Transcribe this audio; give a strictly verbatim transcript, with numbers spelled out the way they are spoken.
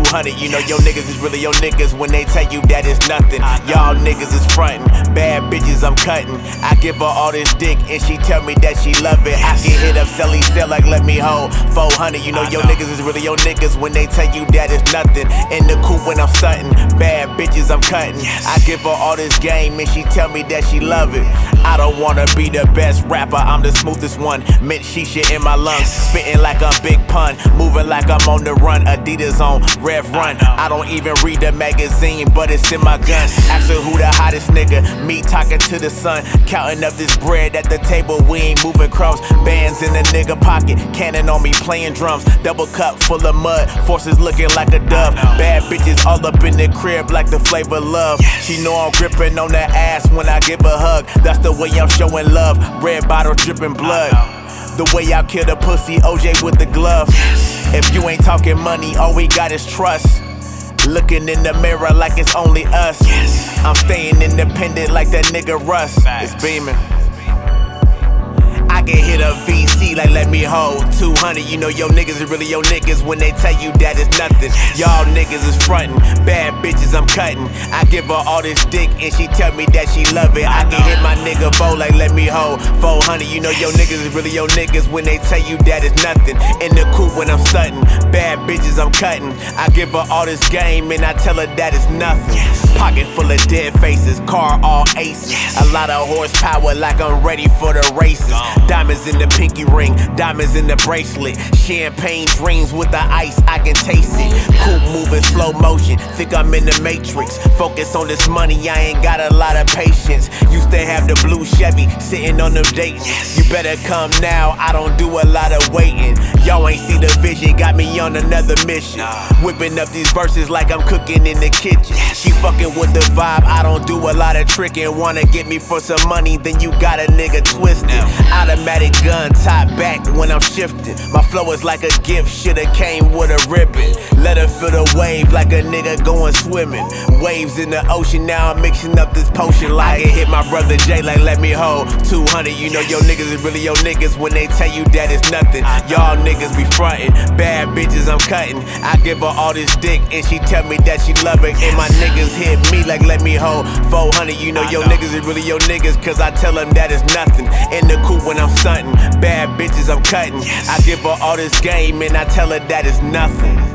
hundred, you know your niggas is really your niggas when they tell you that it's nothing. Y'all niggas is frontin', bad bitches I'm cutting. I give her all this dick and she tell me that she love it. I can hit up Selly Cell like let me hold four hundred, you know your niggas is really your niggas when they tell you that it's nothing. In the coupe when I'm stuntin', bad bitches I'm cutting. I give her all this game and she tell me that she love it. I don't wanna be the best rapper, I'm the smoothest one. Mint shisha in my lungs, spitting like a big pun, moving like I'm on the run. Adidas on Rev Run. I don't even read the magazine, but it's in my gun. Ask her who the hottest nigga, me talking to the sun, counting up this bread at the table. We ain't moving crumbs, bands in the nigga pocket, cannon on me playing drums. Double cup full of mud, forces looking like a dove. Bad bitches all up in the crib like the flavor love. She know I'm gripping on that ass when I give a hug. That's the way I'm showing love. Red bottle dripping blood. The way I kill the pussy, O J with the glove. If you ain't talking money, all we got is trust. Looking in the mirror like it's only us. I'm staying independent like that nigga Russ. It's beaming. I can hit a V C like let me hold two hundred, you know your niggas is really your niggas when they tell you that it's nothing. Y'all niggas is frontin', bad bitches I'm cutting. I give her all this dick and she tell me that she love it. I can hit my nigga Bo like let me hold four hundred, you know your niggas is really your niggas when they tell you that it's nothing. In the coupe when I'm stuntin', bad bitches I'm cutting. I give her all this game and I tell her that it's nothing. Pocket full of dead faces, car all aces. A lot of horsepower like I'm ready for the races. Diamonds in the pinky ring, diamonds in the bracelet. Champagne dreams with the ice, I can taste it. Coupe moving slow motion, think I'm in the Matrix. Focus on this money, I ain't got a lot of patience. Used to have the blue Chevy, sitting on them Dayton. You better come now, I don't do a lot of waiting. Y'all ain't see the vision, got me on another mission. Whipping up these verses like I'm cooking in the kitchen. She fucking with the vibe, I don't do a lot of tricking. Wanna get me for some money, then you got a nigga twisted. Automatic gun, top back when I'm shifting. My flow is like a gift, shoulda came with a ribbon. Let her feel the wave like a nigga going swimming. Waves in the ocean, now I'm mixing up this potion like I can hit my brother Jay like let me hold two hundred, you know your niggas is really your niggas when they tell you that it's nothing. Y'all niggas be frontin', bad bitches I'm cutting. I give her all this dick and she tell me that she love it. And my niggas hit me like let me hold four hundred, you know your niggas is really your niggas cause I tell them that it's nothing. In the coupe when I'm stuntin', bad bitches I'm cutting. I give her all this game and I tell her that it's nothing.